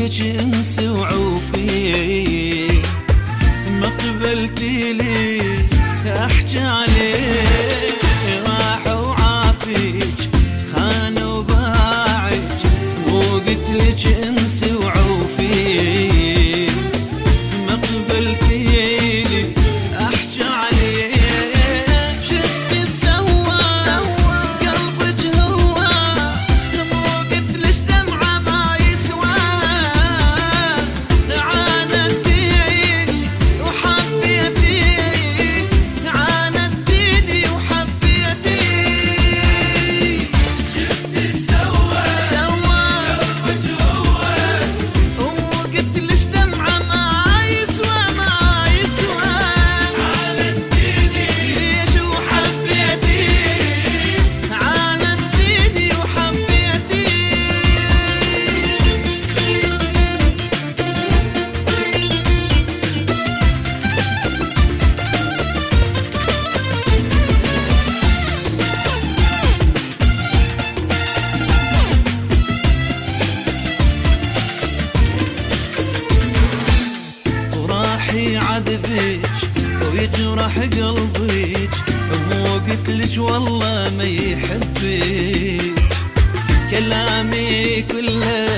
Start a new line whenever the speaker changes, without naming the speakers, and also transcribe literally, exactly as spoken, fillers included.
قلبك انس وعوفي، ما قبلتي لي احكي عليه، راح وعافيك خان وباعك، مو قلتلك انس وعوفي، ما قبلتي لي احكي عليه. شفتي سوا قلبك هو، مو قلتلك دمعه ما يسوى، عاندتيني وحبيتيني، عاندتيني وحبيتيني.
شفتي سوا
سوا
قلبك هو،
ومو قلتلك دمعه ما يسوى ما يسوى،
عاندتيني
ليش وحبيتيني، عاندتيني وحبيتيني. وراحي عذبك ويجرح قلبك، مو قلتلك والله ما يحبك، كلامي كله